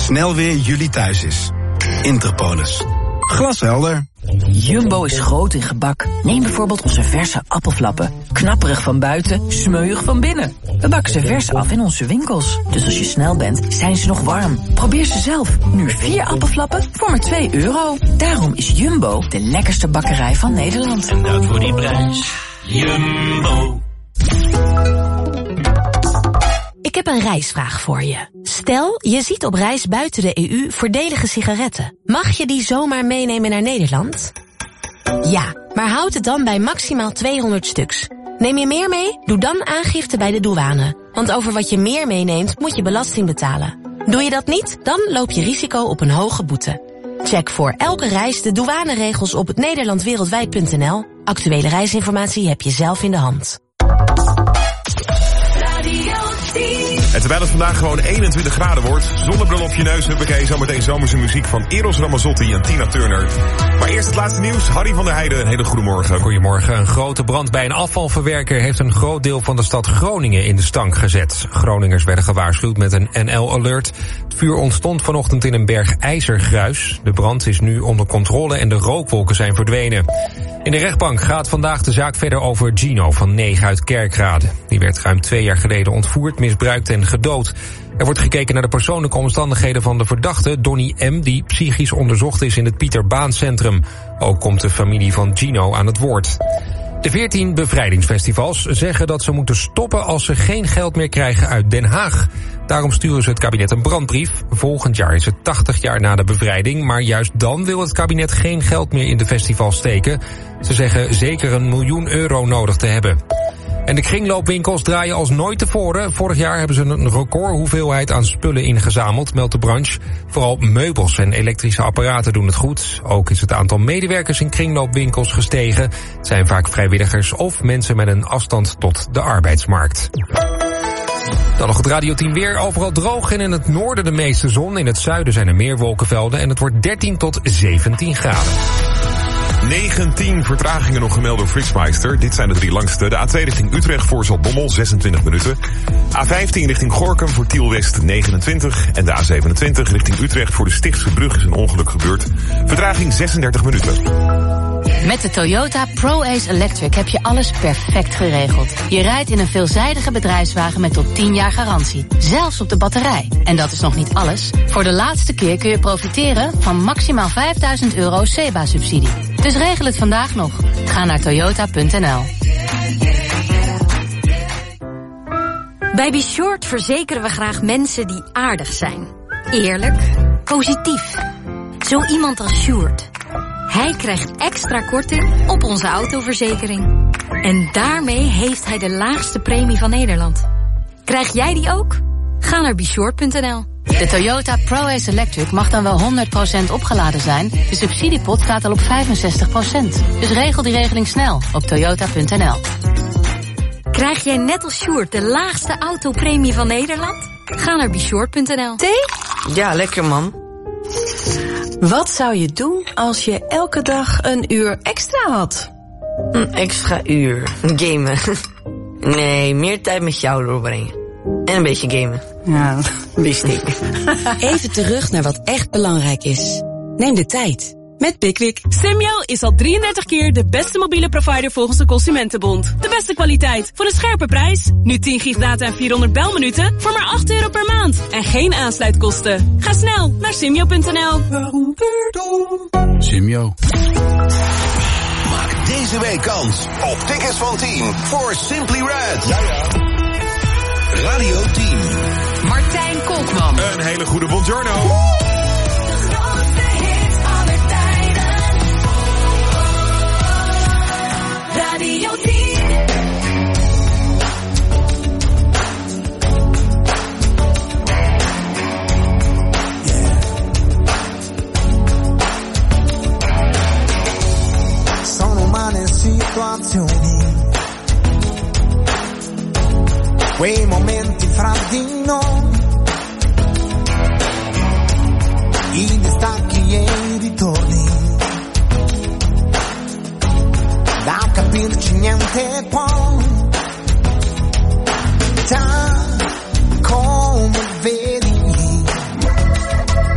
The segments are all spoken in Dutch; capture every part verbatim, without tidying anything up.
snel weer jullie thuis is. Interpolis. Glashelder. Jumbo is groot in gebak. Neem bijvoorbeeld onze verse appelflappen. Knapperig van buiten, smeuig van binnen. We bakken ze vers af in onze winkels. Dus als je snel bent, zijn ze nog warm. Probeer ze zelf. Nu vier appelflappen voor maar twee euro. Daarom is Jumbo de lekkerste bakkerij van Nederland. En dat voor die prijs. Jumbo. Ik heb een reisvraag voor je. Stel, je ziet op reis buiten de E U voordelige sigaretten. Mag je die zomaar meenemen naar Nederland? Ja, maar houd het dan bij maximaal tweehonderd stuks. Neem je meer mee? Doe dan aangifte bij de douane. Want over wat je meer meeneemt, moet je belasting betalen. Doe je dat niet, dan loop je risico op een hoge boete. Check voor elke reis de douaneregels op het nederlandwereldwijd punt n l. Actuele reisinformatie heb je zelf in de hand. En terwijl het vandaag gewoon eenentwintig graden wordt, zonnebril op je neus, huppakee, zometeen zomerse muziek van Eros Ramazzotti en Tina Turner. Maar eerst het laatste nieuws, Harry van der Heijden, een hele goede morgen. Goedemorgen. Een grote brand bij een afvalverwerker heeft een groot deel van de stad Groningen in de stank gezet. Groningers werden gewaarschuwd met een N L-alert. Het vuur ontstond vanochtend in een berg ijzergruis. De brand is nu onder controle en de rookwolken zijn verdwenen. In de rechtbank gaat vandaag de zaak verder over Gino van negen uit Kerkrade. Die werd ruim twee jaar geleden ontvoerd, misbruikt en gedood. Er wordt gekeken naar de persoonlijke omstandigheden van de verdachte, Donnie M., die psychisch onderzocht is in het Pieter Baan Centrum. Ook komt de familie van Gino aan het woord. De veertien bevrijdingsfestivals zeggen dat ze moeten stoppen als ze geen geld meer krijgen uit Den Haag. Daarom sturen ze het kabinet een brandbrief. Volgend jaar is het tachtig jaar na de bevrijding, maar juist dan wil het kabinet geen geld meer in de festivals steken. Ze zeggen zeker een miljoen euro nodig te hebben. En de kringloopwinkels draaien als nooit tevoren. Vorig jaar hebben ze een record hoeveelheid aan spullen ingezameld, meldt de branche. Vooral meubels en elektrische apparaten doen het goed. Ook is het aantal medewerkers in kringloopwinkels gestegen. Het zijn vaak vrijwilligers of mensen met een afstand tot de arbeidsmarkt. Dan nog het Radio tien weer. Overal droog en in het noorden de meeste zon. In het zuiden zijn er meer wolkenvelden en het wordt dertien tot zeventien graden. negentien vertragingen nog gemeld door Flitsmeister. Dit zijn de drie langste. De A twee richting Utrecht voor Zaltbommel, zesentwintig minuten. A vijftien richting Gorinchem voor Tiel West, negenentwintig. En de A zevenentwintig richting Utrecht voor de Stichtse Brug is een ongeluk gebeurd. Vertraging zesendertig minuten. Met de Toyota ProAce Electric heb je alles perfect geregeld. Je rijdt in een veelzijdige bedrijfswagen met tot tien jaar garantie. Zelfs op de batterij. En dat is nog niet alles. Voor de laatste keer kun je profiteren van maximaal vijfduizend euro S E B A-subsidie. Dus regel het vandaag nog. Ga naar toyota punt n l. Bij Be Short verzekeren we graag mensen die aardig zijn. Eerlijk, positief. Zo iemand als Sjoerd. Hij krijgt extra korting op onze autoverzekering. En daarmee heeft hij de laagste premie van Nederland. Krijg jij die ook? Ga naar be short punt n l. De Toyota ProAce Electric mag dan wel honderd procent opgeladen zijn. De subsidiepot staat al op vijfenzestig procent. Dus regel die regeling snel op toyota punt n l. Krijg jij net als Sjoerd de laagste autopremie van Nederland? Ga naar be short punt n l. Thee? Ja, lekker man. Wat zou je doen als je elke dag een uur extra had? Een extra uur. Gamen. Nee, meer tijd met jou doorbrengen. En een beetje gamen. Ja, wist ik. Even terug naar wat echt belangrijk is. Neem de tijd. Met Pickwick. Simyo is al drieëndertig keer de beste mobiele provider volgens de Consumentenbond. De beste kwaliteit voor een scherpe prijs. Nu tien gig data en vierhonderd belminuten voor maar acht euro per maand. En geen aansluitkosten. Ga snel naar simyo punt n l. Simyo. Maak deze week kans op tickets van tien voor Simply Red. Ja, ja. Radio tien. Martijn Kolkman. Een hele goede buongiorno. Radio tien. Sono umane situazioni, quei momenti fra di noi, i distacchi e i ritorni, da capirci niente poi, già come vedi,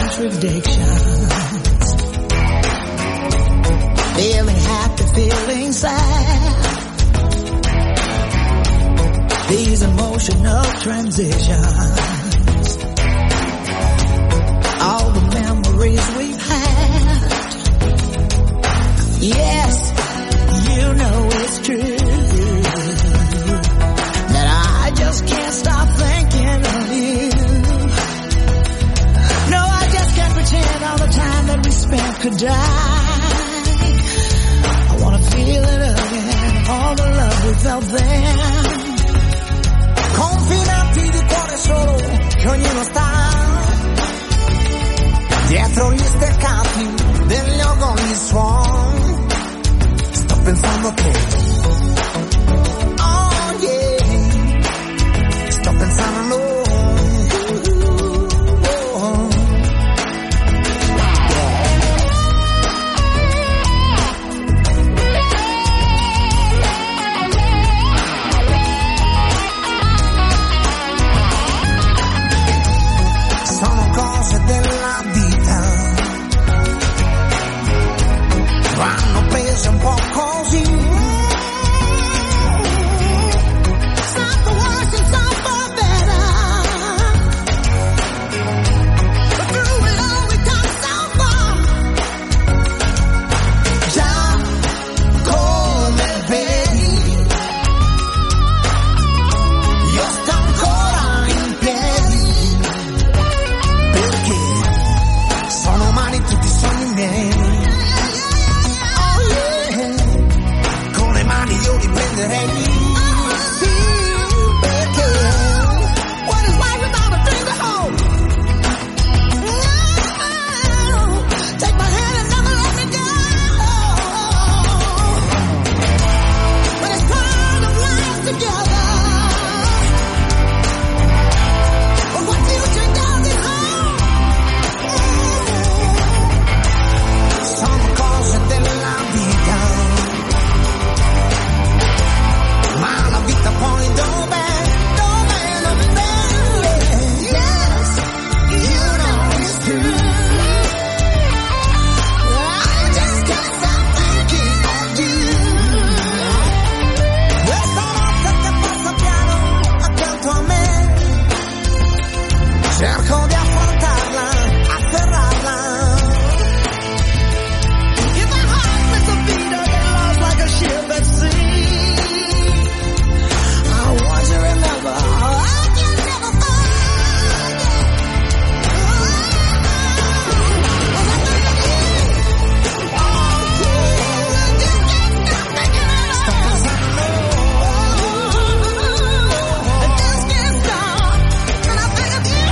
contradictions. Feeling happy, feeling sad. These emotional transitions. All the memories we've had. Yes, you know it's true. That I just can't stop thinking of you. No, I just can't pretend all the time that we spent could die. I wanna feel it again, all the love we felt then. Confinati di cuore solo, che ognuno sta dietro gli steccati degli organi suon. Sto pensando a te. Oh yeah. Sto pensando a loro. Della vita vanno prese un po' così. Some for worse and some for better. But through it all we come so far. Già come vedi, io sto ancora in piedi. Sono umani tutti i sogni miei. Oh yeah. Con le mani io li prenderei. Sì, perché what is life without a thing to hold? No. Take my hand and never let me go. But it's part of life together. But what future does it hold? Sono cose della vita, ma la vita poi dov'è, dov'è, dov'è? Yes, you know it's true. I just can't stop thinking of you. Questa notte che passa piano accanto a me, cerco di affrontarla, afferrarla. Ship at sea. I want you to remember, I can never forget. Oh, you just can't stop thinking of us. I just can't stop when I think of you.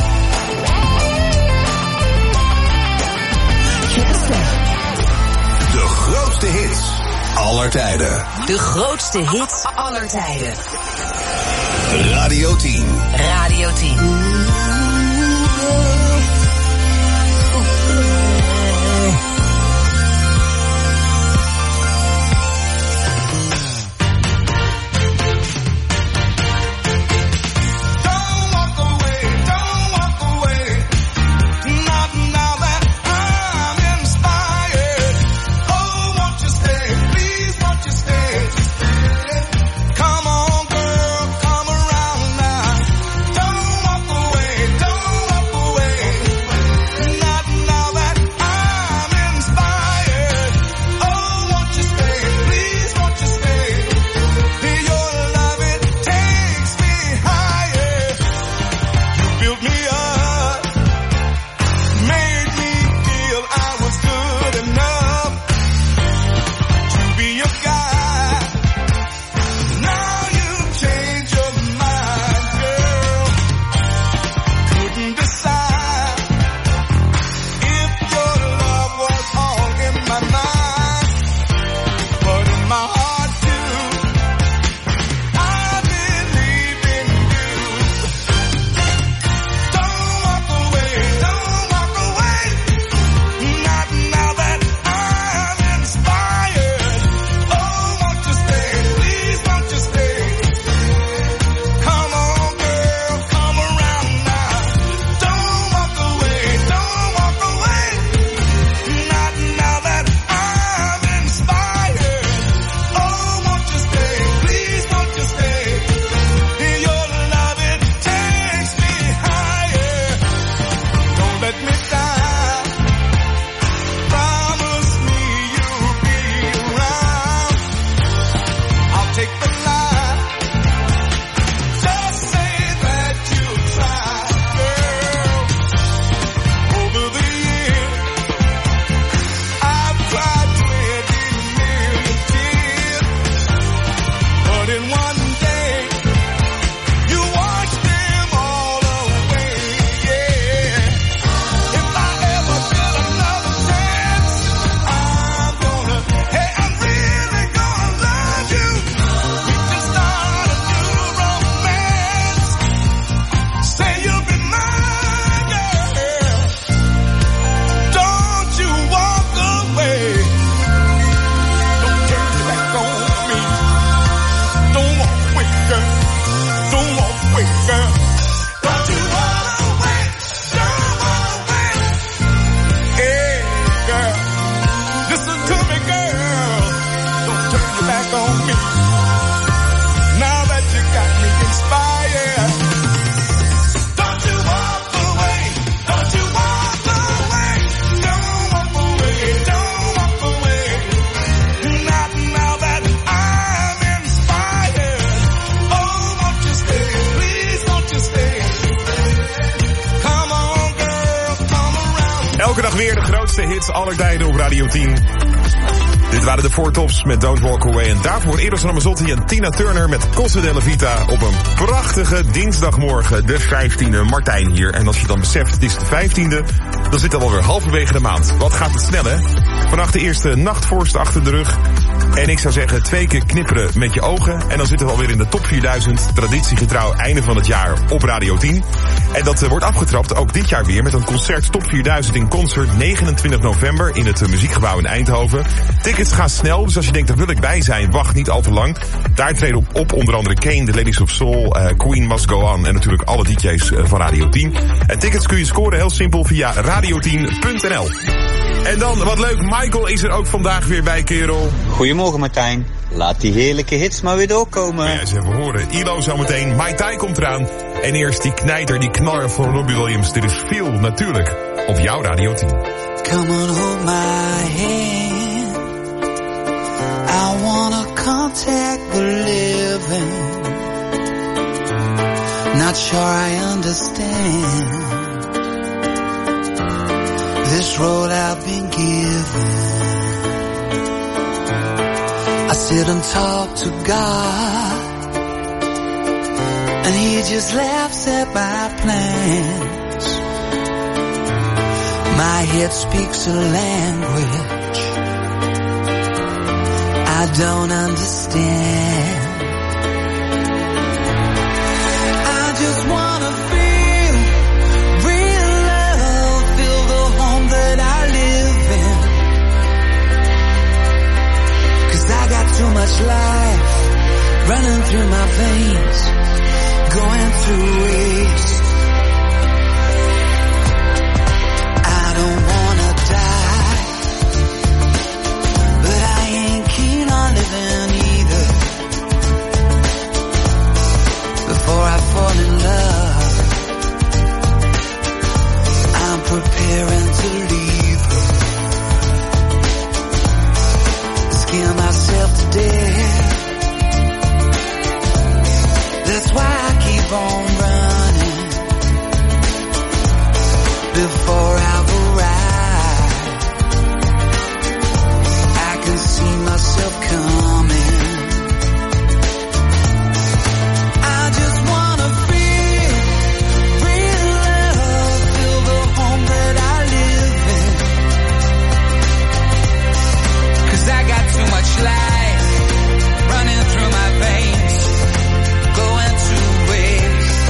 Can't stop. De grootste hits aller tijden. De grootste hits aller tijden. Radio tien. Radio tien. Come on, girl, come around now. Don't walk away. Elke dag weer de grootste hits aller tijden op Radio tien. Dit waren de Four Tops met Don't Walk Away. En daarvoor Eros Ramazzotti en Tina Turner met Costa della Vita op een prachtige dinsdagmorgen, de vijftiende. Martijn hier. En als je dan beseft, het is de vijftiende, dan zit het alweer halverwege de maand. Wat gaat het snel, hè? Vannacht de eerste nachtvorst achter de rug. En ik zou zeggen, twee keer knipperen met je ogen. En dan zitten we alweer in de top vierduizend. Traditiegetrouw einde van het jaar op Radio tien. En dat uh, wordt afgetrapt ook dit jaar weer met een concert top vierduizend in concert. negenentwintig november in het uh, Muziekgebouw in Eindhoven. Tickets gaan snel, dus als je denkt, daar wil ik bij zijn, wacht niet al te lang. Daar treden op, op onder andere Kane, The Ladies of Soul, uh, Queen Must Go On en natuurlijk alle D J's uh, van Radio tien. En tickets kun je scoren heel simpel via radio tien punt n l. En dan, wat leuk, Michael is er ook vandaag weer bij, kerel. Goedemorgen Martijn. Laat die heerlijke hits maar weer doorkomen. Ja, eens even horen. I L O zometeen, Mai Tai komt eraan. En eerst die knijter, die knaller van Robbie Williams. Dit is Feel, natuurlijk, op jouw Radio tien. Come on, hold my hand. I wanna contact the living. Not sure I understand this road I've been given. I sit and talk to God, and He just laughs at my plans. My head speaks a language I don't understand. I just wanna feel real love, feel the home that I live in. 'Cause I got too much life running through my veins, going through waste. I don't wanna die, but I ain't keen on living either. Before I fall in love, I'm preparing to leave her. Scare myself to death. That's why I keep on running. Before I've arrived, I can see myself coming. I just wanna feel real love, feel the home that I live in. 'Cause I got too much life running through my veins, going to waste.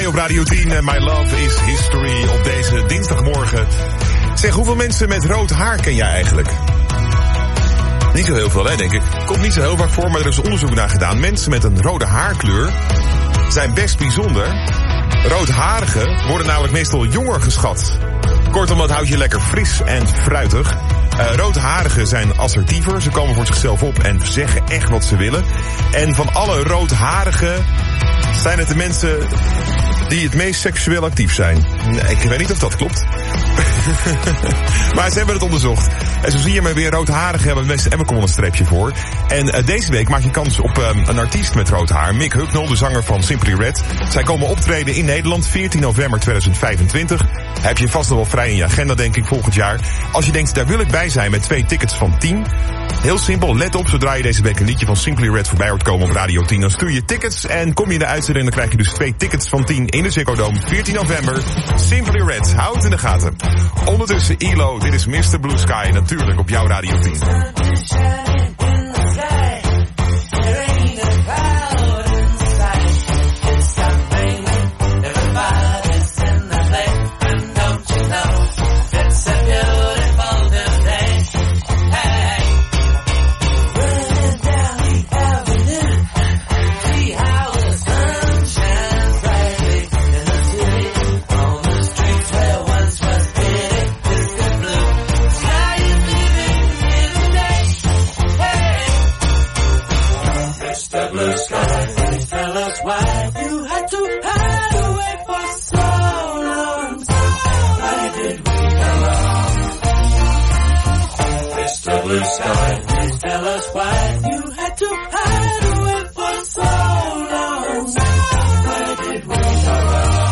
op Radio tien. My Love is History op deze dinsdagmorgen. Zeg, hoeveel mensen met rood haar ken jij eigenlijk? Niet zo heel veel, hè, denk ik. Komt niet zo heel vaak voor, maar er is onderzoek naar gedaan. Mensen met een rode haarkleur zijn best bijzonder. Roodharigen worden namelijk meestal jonger geschat. Kortom, dat houdt je lekker fris en fruitig. Uh, roodharigen zijn assertiever, ze komen voor zichzelf op en zeggen echt wat ze willen. En van alle roodharigen zijn het de mensen die het meest seksueel actief zijn. Nee, ik weet niet of dat klopt. Maar ze hebben het onderzocht. En zo zie je maar weer, roodharigen hebben het meeste Emmerkom een streepje voor. En uh, deze week maak je kans op um, een artiest met rood haar. Mick Hucknall, de zanger van Simply Red. Zij komen optreden in Nederland, veertien november tweeduizend vijfentwintig. Heb je vast nog wel vrij in je agenda, denk ik, volgend jaar. Als je denkt, daar wil ik bij zijn met twee tickets van tien. Heel simpel, let op, zodra je deze week een liedje van Simply Red voorbij hoort komen op Radio tien, dan stuur je tickets en kom je in de uitzending, dan krijg je dus twee tickets van tien in de Ziggo Dome, veertien november. Simply Red, houd het in de gaten. Ondertussen E L O, dit is mister Blue Sky, natuurlijk op jouw Radio tien. Blue sky, please tell us why you had to hide away for so long. Where did we go wrong?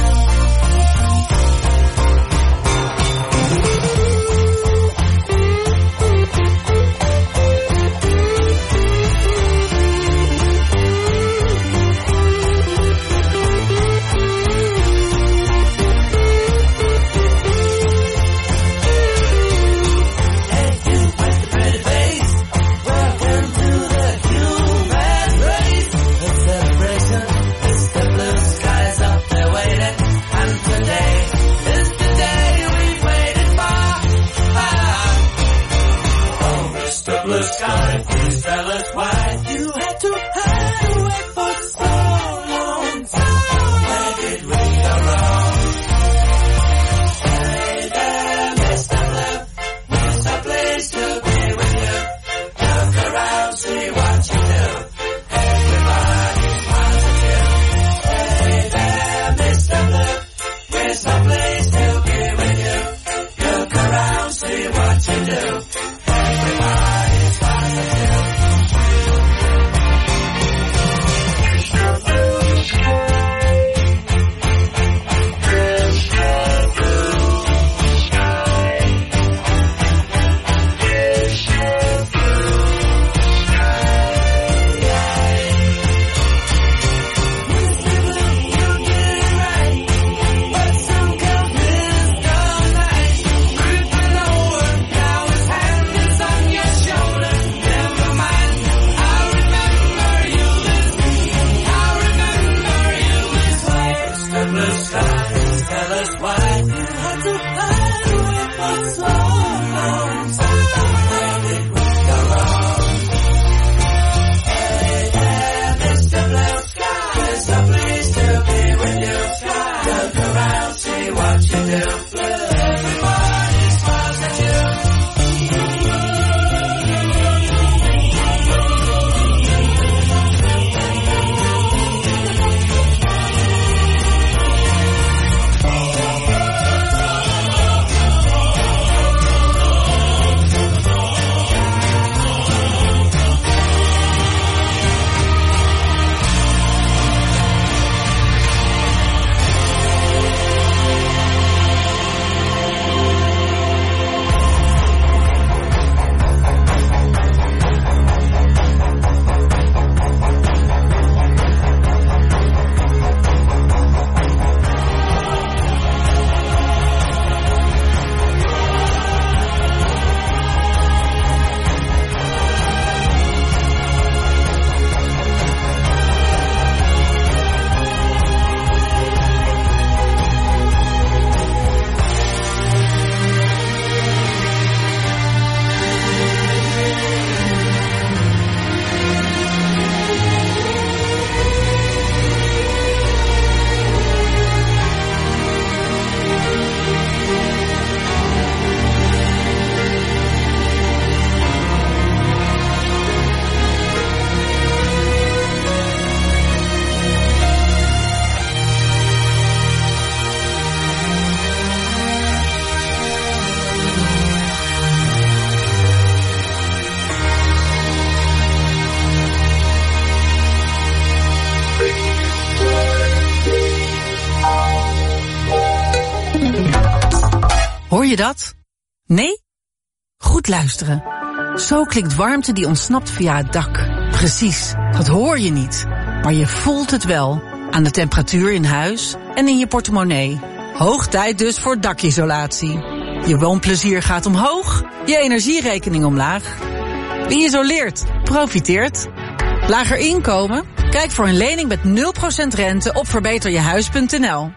Blue sky, please tell us why you had to hide away for so long. Where did we go wrong? Hey there, Mister Blue, where's a place to be with you? Look around, see what you do. Everybody's positive. Hey there, Mister Blue, where's a place to be with you? Look around, see what you do. Everybody. je dat? Nee? Goed luisteren. Zo klinkt warmte die ontsnapt via het dak. Precies, dat hoor je niet. Maar je voelt het wel. Aan de temperatuur in huis en in je portemonnee. Hoog tijd dus voor dakisolatie. Je woonplezier gaat omhoog, je energierekening omlaag. Wie isoleert, profiteert. Lager inkomen? Kijk voor een lening met nul procent rente op verbeter je huis punt n l.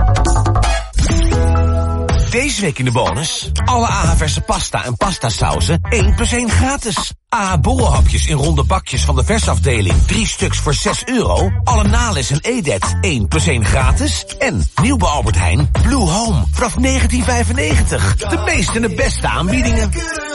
Deze week in de bonus. Alle A H verse pasta en pastasauzen één plus één gratis. A H borrelhapjes in ronde bakjes van de versafdeling. drie stuks voor zes euro. Alle Nalis en Edet één plus één gratis. En nieuw bij Albert Heijn Blue Home vanaf negentien vijfennegentig. De meeste en de beste aanbiedingen.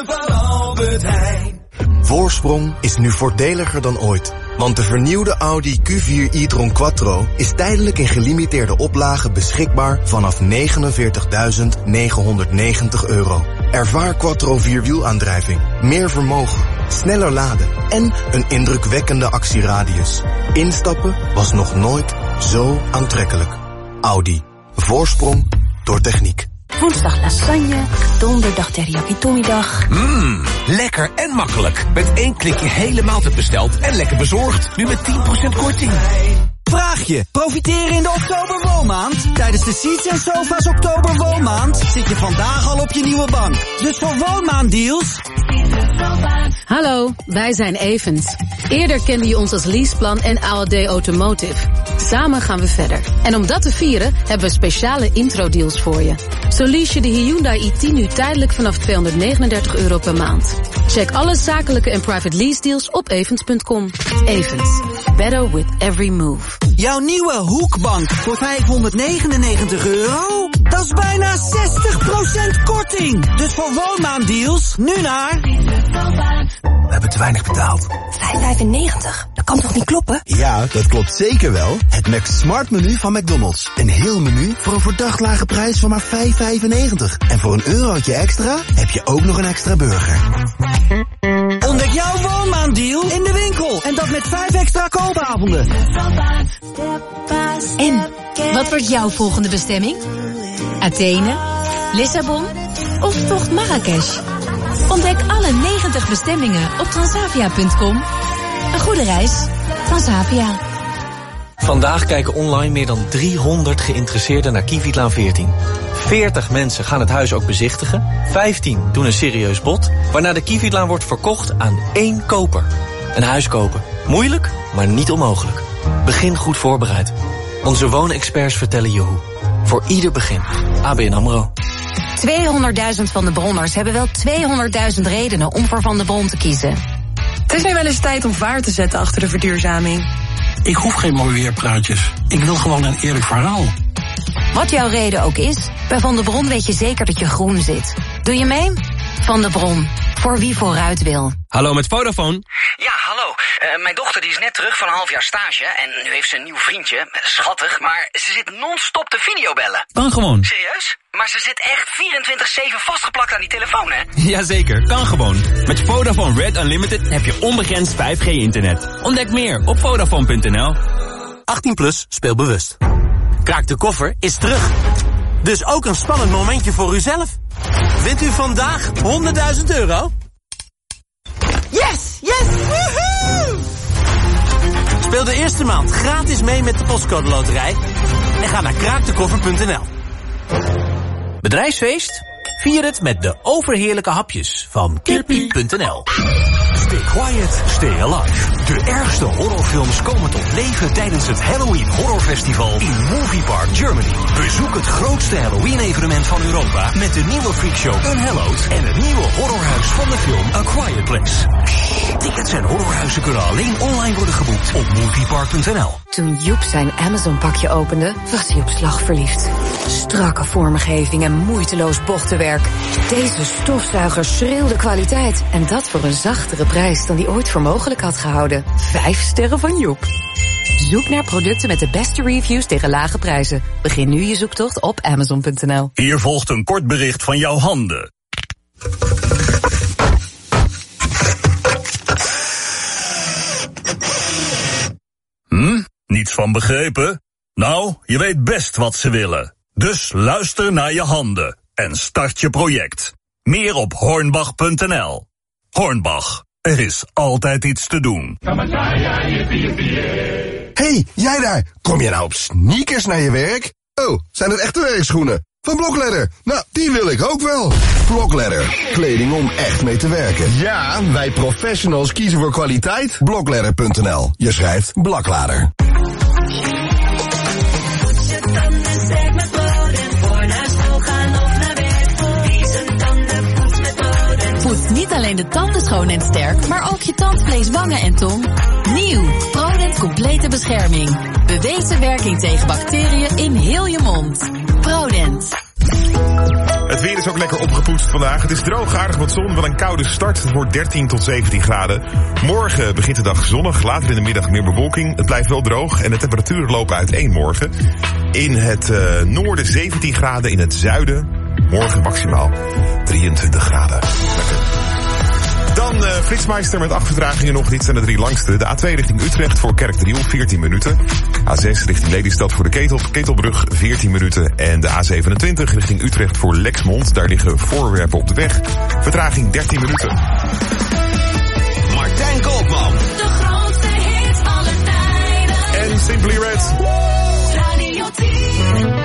Voorsprong is nu voordeliger dan ooit. Want de vernieuwde Audi Q vier e-tron Quattro is tijdelijk in gelimiteerde oplagen beschikbaar vanaf negenenveertigduizend negenhonderdnegentig euro. Ervaar Quattro vierwielaandrijving, meer vermogen, sneller laden en een indrukwekkende actieradius. Instappen was nog nooit zo aantrekkelijk. Audi. Voorsprong door techniek. Woensdag lasagne, donderdag teriyaki tomidag. Mmm, lekker en makkelijk. Met één klikje hele maaltijd besteld en lekker bezorgd. Nu met tien procent korting. Vraagje, profiteer in de oktoberwoonmaand. Tijdens de Seats en Sofa's oktoberwoonmaand zit je vandaag al op je nieuwe bank. Dus voor woonmaanddeals... Hallo, wij zijn Evans. Eerder kende je ons als Leaseplan en A L D Automotive. Samen gaan we verder. En om dat te vieren hebben we speciale intro-deals voor je. Zo lease je de Hyundai i tien nu tijdelijk vanaf tweehonderdnegenendertig euro per maand. Check alle zakelijke en private lease deals op evans punt com. Evans, better with every move. Jouw nieuwe hoekbank voor vijfhonderdnegenennegentig euro? Dat is bijna zestig procent korting. Dus voor woonmaanddeals, nu naar... We hebben te weinig betaald. vijf vijfennegentig, dat kan toch niet kloppen? Ja, dat klopt zeker wel. Het Mac Smart menu van McDonald's. Een heel menu voor een verdacht lage prijs van maar vijf vijfennegentig. En voor een eurotje extra heb je ook nog een extra burger. Ontdek jouw woonmaanddeal in de winkel. En dat met vijf extra koopavonden. En, wat wordt jouw volgende bestemming? Athene? Lissabon? Of toch Marrakesh? Ontdek alle negentig bestemmingen op transavia punt com. Een goede reis. Transavia. Vandaag kijken online meer dan driehonderd geïnteresseerden naar Kivitlaan veertien. veertig mensen gaan het huis ook bezichtigen. vijftien doen een serieus bod. Waarna de Kivitlaan wordt verkocht aan één koper. Een huis kopen. Moeilijk, maar niet onmogelijk. Begin goed voorbereid. Onze woonexperts vertellen je hoe. Voor ieder begin. A B N AMRO. tweehonderdduizend Van de Bronners hebben wel tweehonderdduizend redenen om voor Van de Bron te kiezen. Het is nu wel eens tijd om vaart te zetten achter de verduurzaming. Ik hoef geen mooi weerpraatjes. Ik wil gewoon een eerlijk verhaal. Wat jouw reden ook is, bij Van de Bron weet je zeker dat je groen zit. Doe je mee? Van de Bron. Voor wie vooruit wil. Hallo, met Vodafone. Ja, hallo. Uh, mijn dochter die is net terug van een half jaar stage en nu heeft ze een nieuw vriendje. Schattig, maar ze zit non-stop te videobellen. Kan gewoon. Serieus? Maar ze zit echt vierentwintig zeven vastgeplakt aan die telefoon, hè? Jazeker, kan gewoon. Met Vodafone Red Unlimited heb je onbegrensd vijf G internet. Ontdek meer op vodafone punt n l. achttien plus, speel bewust. Kraak de koffer is terug. Dus ook een spannend momentje voor uzelf. Wint u vandaag honderdduizend euro? Yes! Yes! Woehoe! Speel de eerste maand gratis mee met de Postcode Loterij. En ga naar kraak de koffer punt n l. Bedrijfsfeest? Vier het met de overheerlijke hapjes van kippie punt n l. Stay quiet, stay alive. De ergste horrorfilms komen tot leven tijdens het Halloween Horror Festival in Movie Park Germany. Bezoek het grootste Halloween-evenement van Europa met de nieuwe freakshow Unhallowed en het nieuwe horrorhuis van de film A Quiet Place. Tickets en horrorhuizen kunnen alleen online worden geboekt op moviepark punt n l. Toen Joep zijn Amazon-pakje opende, was hij op slag verliefd. Strakke vormgeving en moeiteloos bochtenwerk. Deze stofzuiger schreeuwde kwaliteit. En dat voor een zachtere prijs dan hij ooit voor mogelijk had gehouden. Vijf sterren van Joep. Zoek naar producten met de beste reviews tegen lage prijzen. Begin nu je zoektocht op amazon punt n l. Hier volgt een kort bericht van jouw handen. Hm? Niets van begrepen? Nou, je weet best wat ze willen. Dus luister naar je handen. en start je project. Meer op hornbach punt n l. Hornbach, er is altijd iets te doen. Hey, jij daar! Kom je nou op sneakers naar je werk? Oh, zijn het echte werkschoenen? Van Blokledder. Nou, die wil ik ook wel. Blokledder. Kleding om echt mee te werken. Ja, wij professionals kiezen voor kwaliteit. blokledder punt n l. Je schrijft Blaklader. Poets niet alleen de tanden schoon en sterk, maar ook je tandvlees, wangen en tong. Nieuw, Prodent complete bescherming. Bewezen werking tegen bacteriën in heel je mond. Prodent. Het weer is ook lekker opgepoetst vandaag. Het is droog, aardig wat zon, wel een koude start. Het wordt dertien tot zeventien graden. Morgen begint de dag zonnig, later in de middag meer bewolking. Het blijft wel droog en de temperaturen lopen uiteen morgen. In het uh, noorden zeventien graden, in het zuiden morgen maximaal drieëntwintig graden. Lekker. Dan uh, Flitsmeister met acht vertragingen nog. Dit zijn de drie langste. De A twee richting Utrecht voor Kerkdriel, veertien minuten. A zes richting Lelystad voor de Ketel, Ketelbrug, veertien minuten. En de A zevenentwintig richting Utrecht voor Lexmond. Daar liggen voorwerpen op de weg. Vertraging dertien minuten. Martijn Koopman. De grootste hits aller tijden. En Simply Red. Radio tien.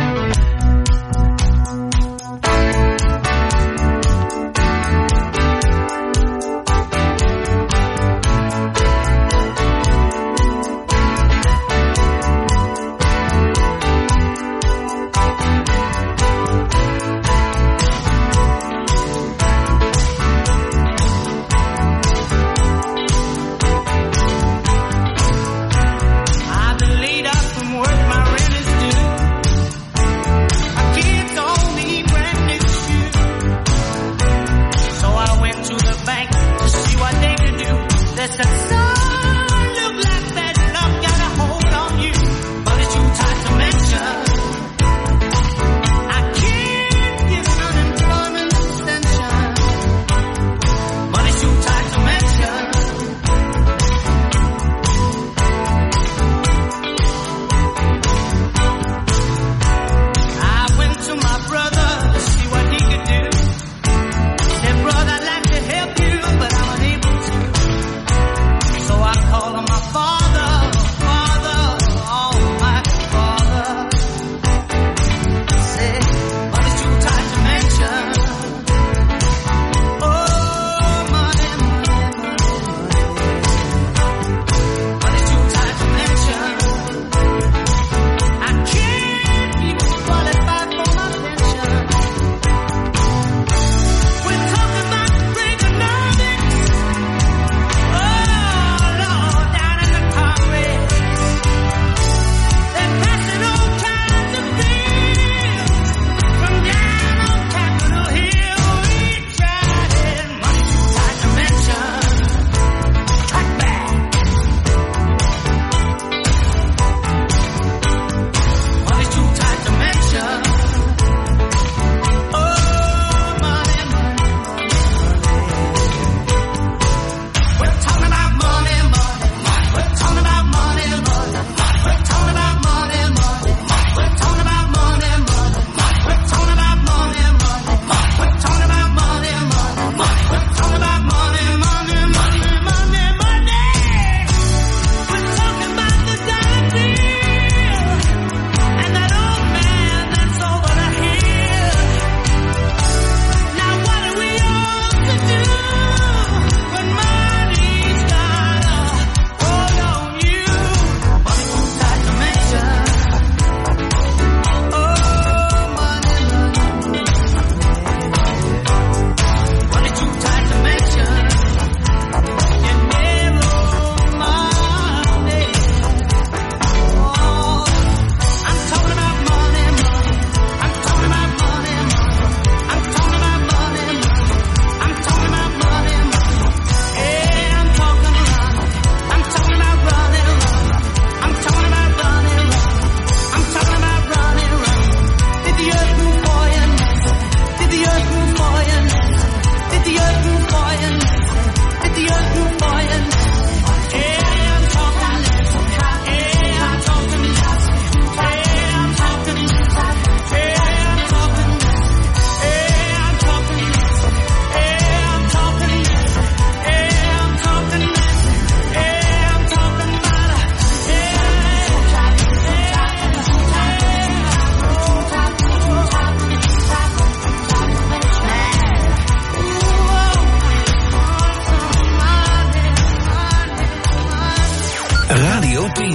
tien.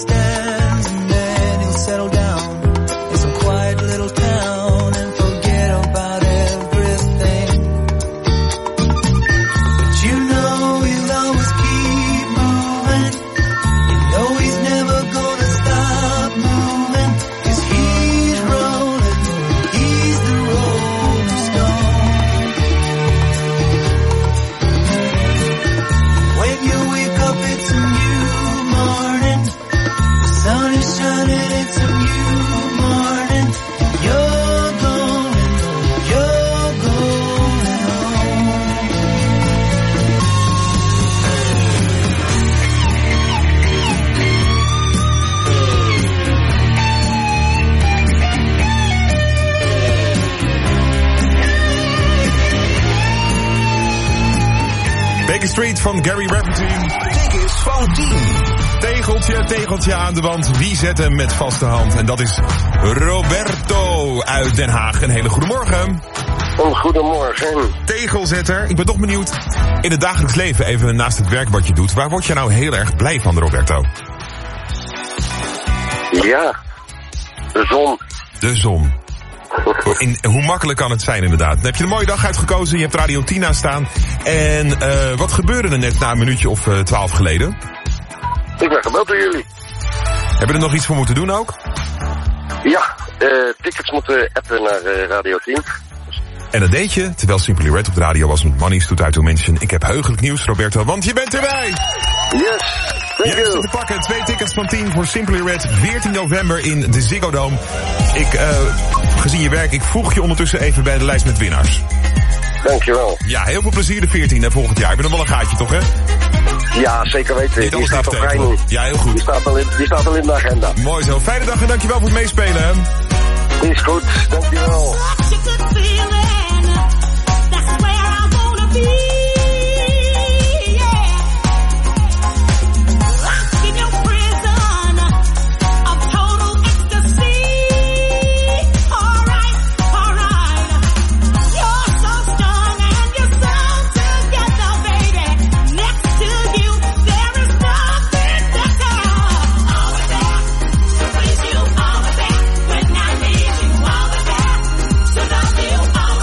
understands, and then he'll settle down in some quiet little town and forget about everything. But you know he'll always keep moving. You know he's never gonna stop moving, 'cause he's rolling, he's the Rolling Stone. When you wake up, it's a new morning. The sun is shining, it's a new morning. You're going, you're going home. Baker Street van Gary Rafferty. Tickets van tien. Tegeltje, tegeltje aan de wand. Wie zet hem met vaste hand? En dat is Roberto uit Den Haag. Een hele goede morgen. Een goedemorgen. Tegelzetter. Ik ben toch benieuwd. In het dagelijks leven, even naast het werk wat je doet. Waar word je nou heel erg blij van, Roberto? Ja, de zon. De zon. In, hoe makkelijk kan het zijn inderdaad. Dan heb je een mooie dag uitgekozen, je hebt Radio Tina staan. En uh, wat gebeurde er net na een minuutje of uh, twaalf geleden? Ik ben gebeld door jullie. Hebben we er nog iets voor moeten doen ook? Ja, uh, tickets moeten appen naar uh, Radio tien. En dat deed je, terwijl Simply Red op de radio was met Money Stood Out to Mention. Ik heb heugelijk nieuws, Roberto, want je bent erbij! Yes, thank je you. hebt te pakken, twee tickets van tien voor Simply Red, veertien november in de Ziggo Dome. Ik, uh, gezien je werk, ik voeg je ondertussen even bij de lijst met winnaars. Dankjewel. Ja, heel veel plezier de veertiende volgend jaar. Ik ben nog wel een gaatje, toch, hè? Ja, zeker weten. Niet Die staat al vrij nu. Ja, heel goed. Die staat al in, die staat al in de agenda. Mooi zo. Fijne dag en dankjewel voor het meespelen, hè? Is goed, dankjewel. You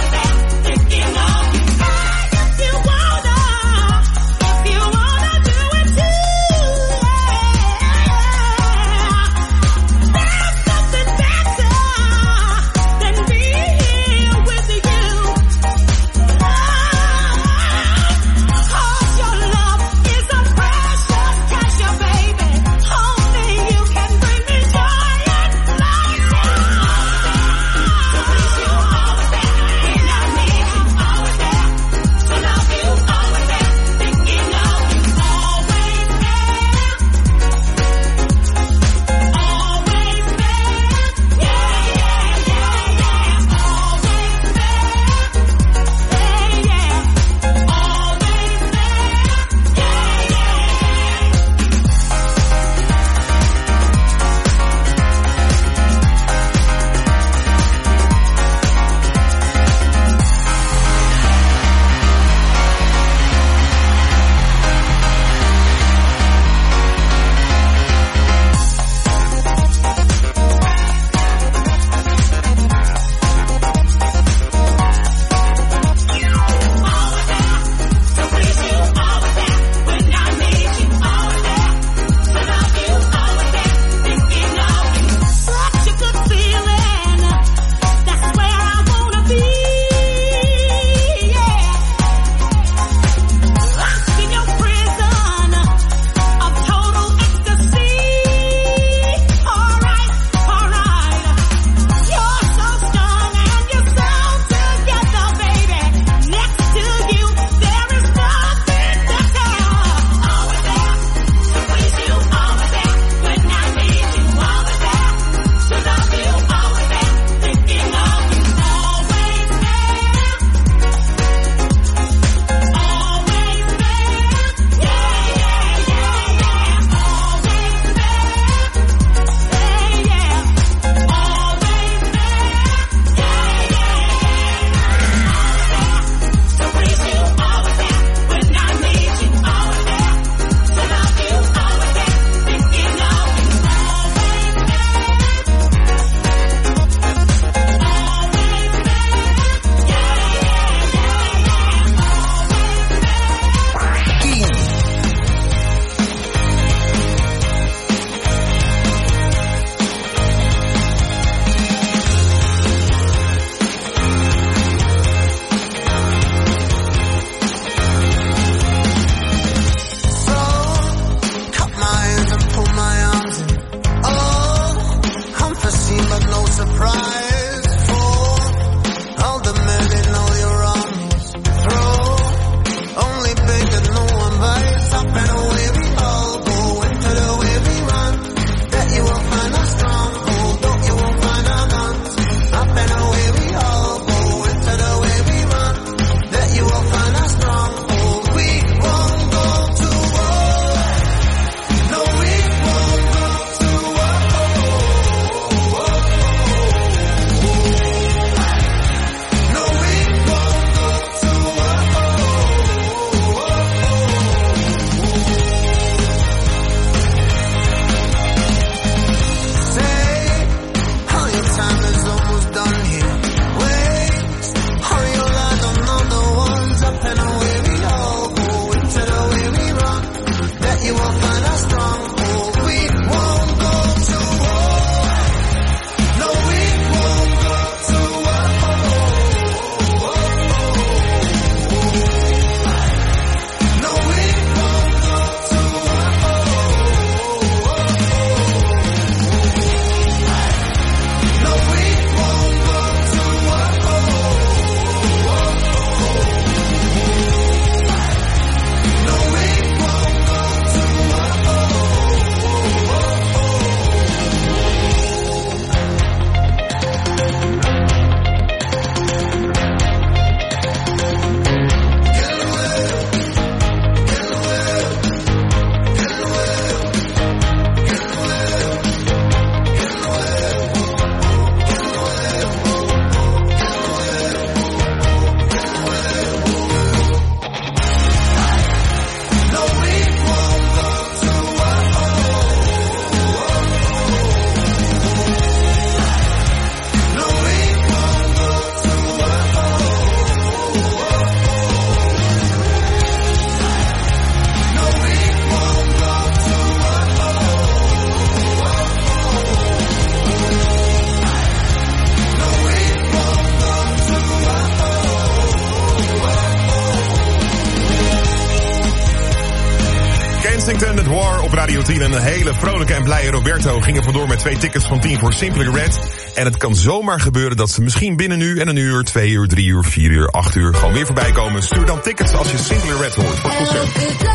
Radio tien. En een hele vrolijke en blije Roberto ging er vandoor met twee tickets van tien voor Simply Red. En het kan zomaar gebeuren dat ze misschien binnen nu en een uur, twee uur, drie uur, vier uur, acht uur gewoon weer voorbij komen. Stuur dan tickets als je Simply Red hoort voor het concert.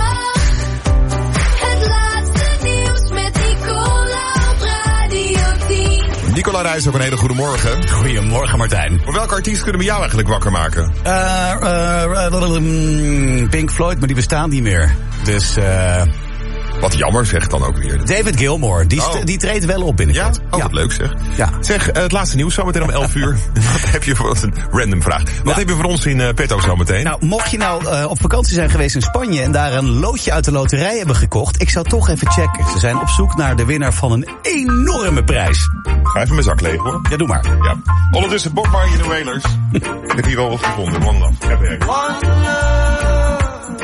Nicola Ruijs, ook een hele goede morgen. Goedemorgen, Martijn. Maar welke artiest kunnen we jou eigenlijk wakker maken? Uh, uh, uh, Pink Floyd, maar die bestaan niet meer. Dus, uh... Wat jammer, zeg dan ook weer. David Gilmour, die, oh. die treedt wel op binnenkort. Ja? Oh, wat ja. leuk zeg. Ja. Zeg, uh, het laatste nieuws zometeen om elf uur. Wat heb je voor ons, een random vraag. Wat ja. heb je voor ons in uh, petto zometeen? Nou, mocht je nou uh, op vakantie zijn geweest in Spanje en daar een loodje uit de loterij hebben gekocht, ik zou toch even checken. Ze zijn op zoek naar de winnaar van een enorme prijs. Ga even mijn zak leeg, hoor. Ja, doe maar. Ja. Ondertussen Bob Marley en de Wailers. Ik heb hier wel wat gevonden. One love. Ja, werk. One love.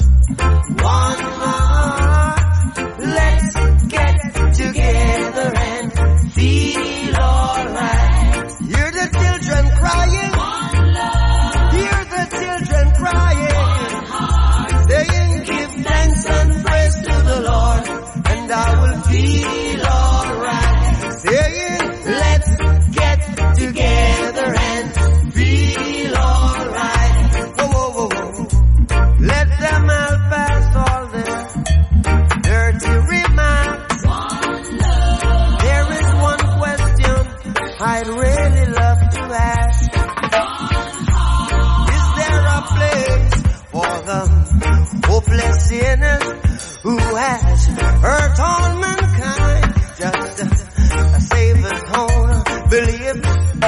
One heart. Let's get together and feel alright. Hear the children crying. One love. Hear the children crying. One heart. Saying, give thanks and praise to the Lord, and I will feel alright. Saying, let's get together and feel alright. Whoa, whoa, whoa, whoa. Let them all pass all their dirty remarks. One love. There is one question I'd really love to ask. One heart. Is there a place for the hopeless sinners who has hurt all mankind? Just a, a Savior's own belief.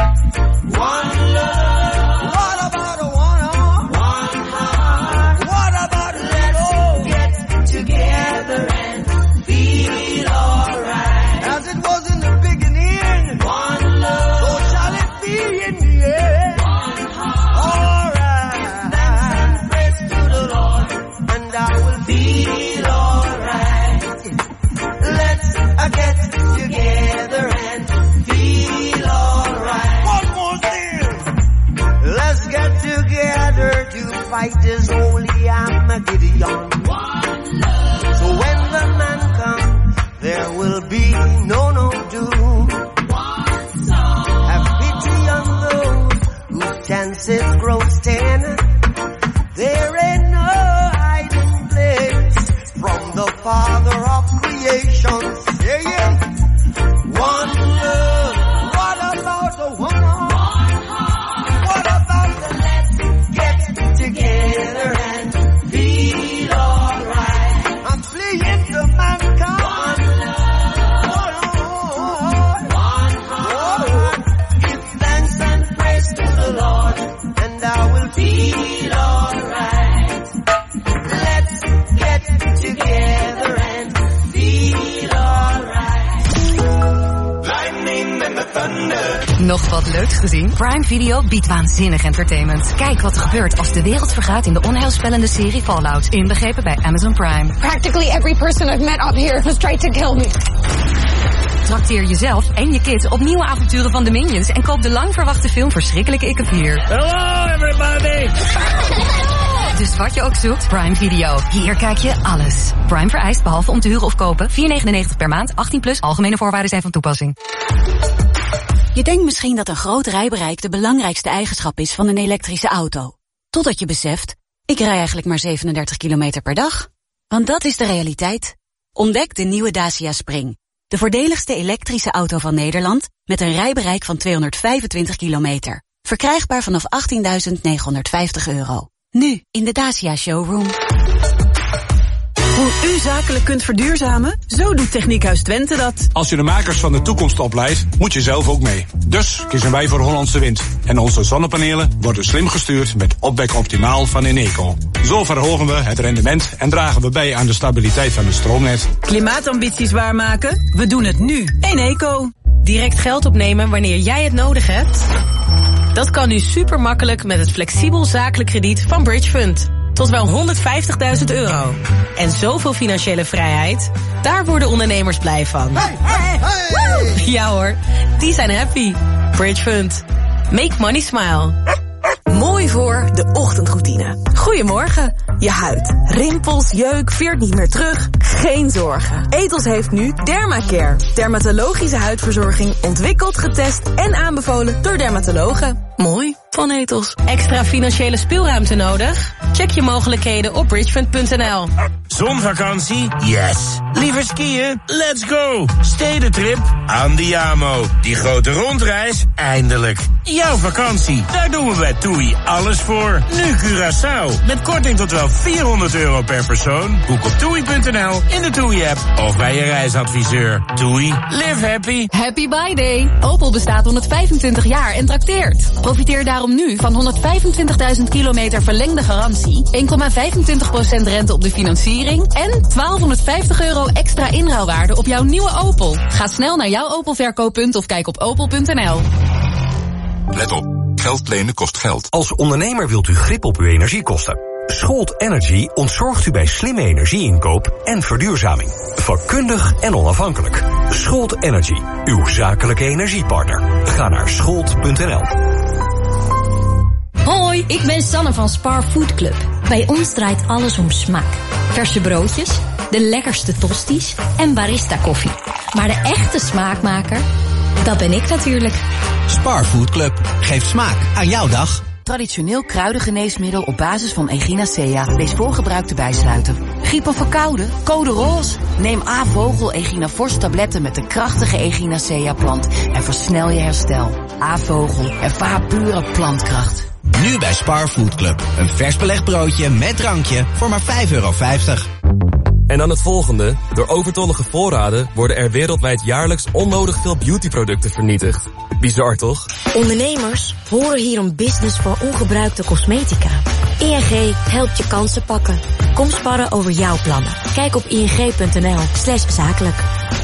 One love. What about a one heart? One heart. What about let's oh. get together and feel alright? As it was in the beginning. One love. So shall it be in the end. One heart. Alright. Thanks and praise to the Lord, and I will feel alright. Let's uh, get together and feel alright. One more thing. Let's get together to fight this holy Armageddon. One love. So when the man comes, there will be no, no doom. One soul. Have pity on those whose chances grow thin. There ain't no hiding place from the Father of creation. Saying, one love. What about the one heart? What about the let's get together and feel alright? I'm fleeing to mankind. One love. One heart. Give thanks and praise to the Lord, and I will feel alright. Let's get together and feel alright. Lightning and the thunder. Nog wat leuks gezien? Prime Video biedt waanzinnig entertainment. Kijk wat er gebeurt als de wereld vergaat in de onheilspellende serie Fallout. Inbegrepen bij Amazon Prime. Practically every person I've met up here has tried to kill me. Trakteer jezelf en je kids op nieuwe avonturen van de Minions en koop de lang verwachte film Verschrikkelijke Ik Heb Hier. Hello everybody! Dus wat je ook zoekt, Prime Video. Hier kijk je alles. Prime vereist, behalve om te huren of kopen, vier negenennegentig per maand, achttien plus, algemene voorwaarden zijn van toepassing. Je denkt misschien dat een groot rijbereik de belangrijkste eigenschap is van een elektrische auto. Totdat je beseft, ik rij eigenlijk maar zevenendertig kilometer per dag. Want dat is de realiteit. Ontdek de nieuwe Dacia Spring. De voordeligste elektrische auto van Nederland met een rijbereik van tweehonderdvijfentwintig kilometer. Verkrijgbaar vanaf achttienduizend negenhonderdvijftig euro. Nu in de Dacia Showroom. Hoe u zakelijk kunt verduurzamen? Zo doet Techniekhuis Twente dat. Als je de makers van de toekomst opleidt, moet je zelf ook mee. Dus kiezen wij voor Hollandse Wind. En onze zonnepanelen worden slim gestuurd met Opwek Optimaal van Eneco. Zo verhogen we het rendement en dragen we bij aan de stabiliteit van het stroomnet. Klimaatambities waarmaken? We doen het nu. Eneco. Direct geld opnemen wanneer jij het nodig hebt? Dat kan nu super makkelijk met het flexibel zakelijk krediet van Bridge Fund. Tot wel honderdvijftigduizend euro. En zoveel financiële vrijheid, daar worden ondernemers blij van. Hey, hey, hey. Ja hoor, die zijn happy. Bridge Fund. Make money smile. Mooi voor de ochtendroutine. Goedemorgen. Je huid, rimpels, jeuk, veert niet meer terug? Geen zorgen. Ethos heeft nu Dermacare. Dermatologische huidverzorging, ontwikkeld, getest en aanbevolen door dermatologen. Mooi van Ethos. Extra financiële speelruimte nodig? Check je mogelijkheden op bridgefund punt n l. Zonvakantie? Yes. Liever skiën? Let's go. Stedentrip? Andiamo. Die grote rondreis? Eindelijk. Jouw vakantie, daar doen we bij TUI alles voor. Nu Curaçao, met korting tot wel vierhonderd euro per persoon. Boek op toei punt n l, in de TUI-app of bij je reisadviseur. TUI, live happy. Happy Buy Day. Opel bestaat honderdvijfentwintig jaar en trakteert. Profiteer daarom nu van honderdvijfentwintigduizend kilometer verlengde garantie, één komma vijfentwintig procent rente op de financiering en twaalfhonderdvijftig euro extra inruilwaarde op jouw nieuwe Opel. Ga snel naar jouw Opel verkooppunt of kijk op opel punt n l. Let op, geld lenen kost geld. Als ondernemer wilt u grip op uw energiekosten. Scholt Energy ontzorgt u bij slimme energieinkoop en verduurzaming. Vakkundig en onafhankelijk. Scholt Energy, uw zakelijke energiepartner. Ga naar scholt punt n l. Hoi, ik ben Sanne van Spar Food Club. Bij ons draait alles om smaak. Verse broodjes, de lekkerste tosties en barista koffie. Maar de echte smaakmaker, dat ben ik natuurlijk. Spar Food Club geeft smaak aan jouw dag. Traditioneel kruidengeneesmiddel op basis van Echinacea. Lees voorgebruikte bijsluiter. Griep of verkouden? Code roze. Neem A-vogel Echinafors tabletten met de krachtige Echinacea-plant en versnel je herstel. A-vogel, ervaar pure plantkracht. Nu bij Spar Food Club. Een vers belegd broodje met drankje voor maar vijf euro vijftig. En dan het volgende. Door overtollige voorraden worden er wereldwijd jaarlijks onnodig veel beautyproducten vernietigd. Bizar toch? Ondernemers horen hier een business voor ongebruikte cosmetica. I N G helpt je kansen pakken. Kom sparren over jouw plannen. Kijk op ing punt n l slash zakelijk.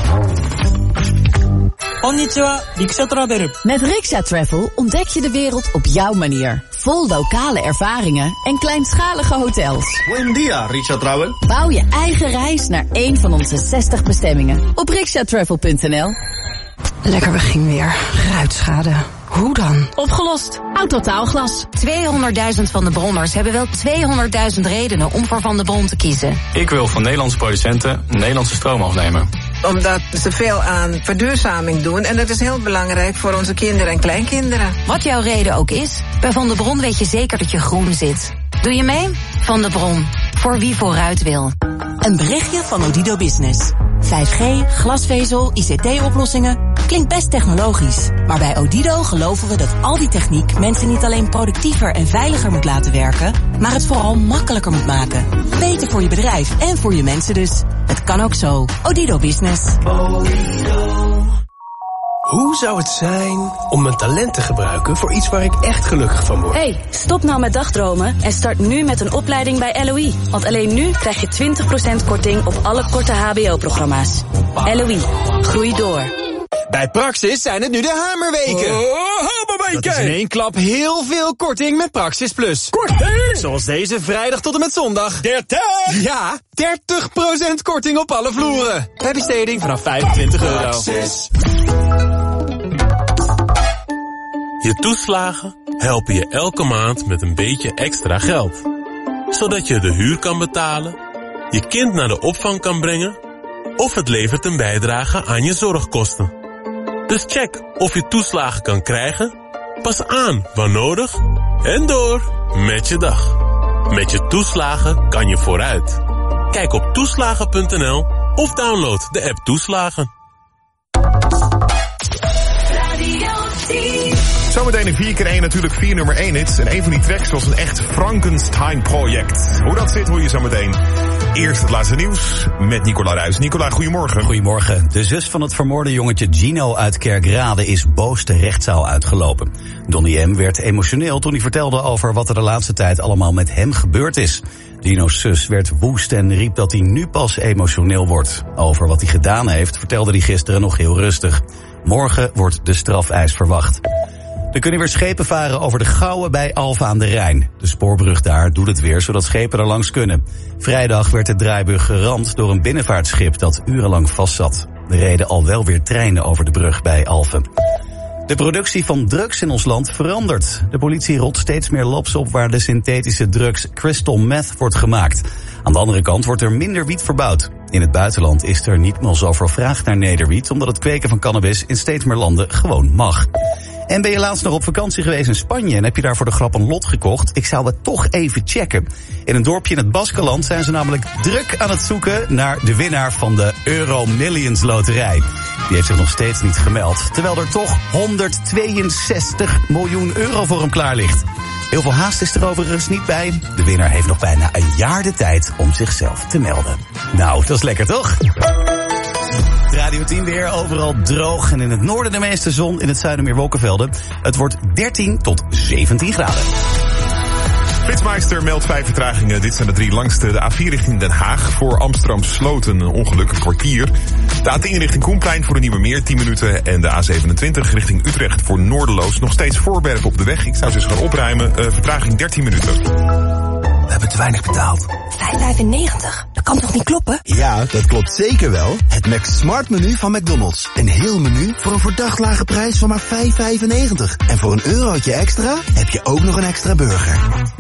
Konnichiwa, Riksha Travel. Met Riksha Travel ontdek je de wereld op jouw manier. Vol lokale ervaringen en kleinschalige hotels. Buen dia, Riksha Travel. Bouw je eigen reis naar een van onze zestig bestemmingen op riksha travel punt n l. Lekker begin weer. Ruitschade. Hoe dan? Opgelost. Autotaalglas. tweehonderdduizend Van de Bronners hebben wel tweehonderdduizend redenen om voor Van de Bron te kiezen. Ik wil van Nederlandse producenten Nederlandse stroom afnemen. Omdat ze veel aan verduurzaming doen en dat is heel belangrijk voor onze kinderen en kleinkinderen. Wat jouw reden ook is, bij Van de Bron weet je zeker dat je groen zit. Doe je mee? Van de Bron. Voor wie vooruit wil. Een berichtje van Odido Business. vijf G, glasvezel, I C T-oplossingen. Klinkt best technologisch. Maar bij Odido geloven we dat al die techniek mensen niet alleen productiever en veiliger moet laten werken, maar het vooral makkelijker moet maken. Beter voor je bedrijf en voor je mensen dus. Het kan ook zo. Odido Business. Hoe zou het zijn om mijn talent te gebruiken voor iets waar ik echt gelukkig van word? Hey, stop nou met dagdromen en start nu met een opleiding bij L O I. Want alleen nu krijg je twintig procent korting op alle korte H B O-programma's. L O I. Groei door. Bij Praxis zijn het nu de hamerweken. Oh, hamerweken! Dat is in één klap heel veel korting met Praxis Plus. Korting! Zoals deze vrijdag tot en met zondag. dertig? Ja, dertig procent korting op alle vloeren. Bij besteding vanaf vijfentwintig euro. Praxis. Je toeslagen helpen je elke maand met een beetje extra geld. Zodat je de huur kan betalen, je kind naar de opvang kan brengen of het levert een bijdrage aan je zorgkosten. Dus check of je toeslagen kan krijgen, pas aan waar nodig en door met je dag. Met je toeslagen kan je vooruit. Kijk op toeslagen punt n l of download de app Toeslagen. Zometeen in vier keer één natuurlijk vier nummer één hits. En een van die tracks was een echt Frankenstein-project. Hoe dat zit hoor je zometeen. Eerst het laatste nieuws met Nicola Ruijs. Nicola, goedemorgen. Goedemorgen. De zus van het vermoorde jongetje Gino uit Kerkrade is boos de rechtszaal uitgelopen. Donnie M. werd emotioneel toen hij vertelde over wat er de laatste tijd allemaal met hem gebeurd is. Gino's zus werd woest en riep dat hij nu pas emotioneel wordt. Over wat hij gedaan heeft vertelde hij gisteren nog heel rustig. Morgen wordt de strafeis verwacht. Er kunnen weer schepen varen over de Gouwe bij Alphen aan de Rijn. De spoorbrug daar doet het weer, zodat schepen er langs kunnen. Vrijdag werd de draaibrug geramd door een binnenvaartschip dat urenlang vastzat. Er reden al wel weer treinen over de brug bij Alphen. De productie van drugs in ons land verandert. De politie rolt steeds meer labs op waar de synthetische drugs crystal meth wordt gemaakt. Aan de andere kant wordt er minder wiet verbouwd. In het buitenland is er niet meer zoveel vraag naar nederwiet, omdat het kweken van cannabis in steeds meer landen gewoon mag. En ben je laatst nog op vakantie geweest in Spanje en heb je daar voor de grap een lot gekocht? Ik zou het toch even checken. In een dorpje in het Baskenland zijn ze namelijk druk aan het zoeken naar de winnaar van de Euro Millions loterij. Die heeft zich nog steeds niet gemeld, terwijl er toch honderdtweeënzestig miljoen euro voor hem klaar ligt. Heel veel haast is er overigens niet bij. De winnaar heeft nog bijna een jaar de tijd om zichzelf te melden. Nou, dat is lekker toch? Radio tien weer, overal droog en in het noorden de meeste zon, in het zuiden meer wolkenvelden. Het wordt dertien tot zeventien graden. Flitsmeister meldt vijf vertragingen. Dit zijn de drie langste. De A vier richting Den Haag voor Amsterdam Sloten een ongeluk, een kwartier. De A tien richting Koenplein voor de Nieuwe Meer tien minuten. En de A zevenentwintig richting Utrecht voor Noorderloos. Nog steeds voorbergen op de weg. Ik zou ze eens gaan opruimen. Uh, vertraging dertien minuten. We hebben te weinig betaald. vijf vijfennegentig? Dat kan toch niet kloppen? Ja, dat klopt zeker wel. Het Max Smart menu van McDonald's. Een heel menu voor een verdacht lage prijs van maar vijf vijfennegentig. En voor een eurotje extra heb je ook nog een extra burger.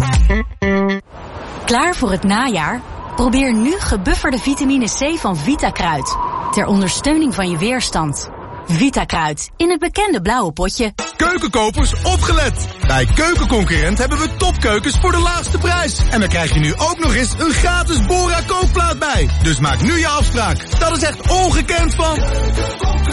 Klaar voor het najaar? Probeer nu gebufferde vitamine C van Vitakruid. Ter ondersteuning van je weerstand. Vitakruid, in het bekende blauwe potje. Keukenkopers, opgelet! Bij Keukenconcurrent hebben we topkeukens voor de laagste prijs. En dan krijg je nu ook nog eens een gratis Bora kookplaat bij. Dus maak nu je afspraak. Dat is echt ongekend van...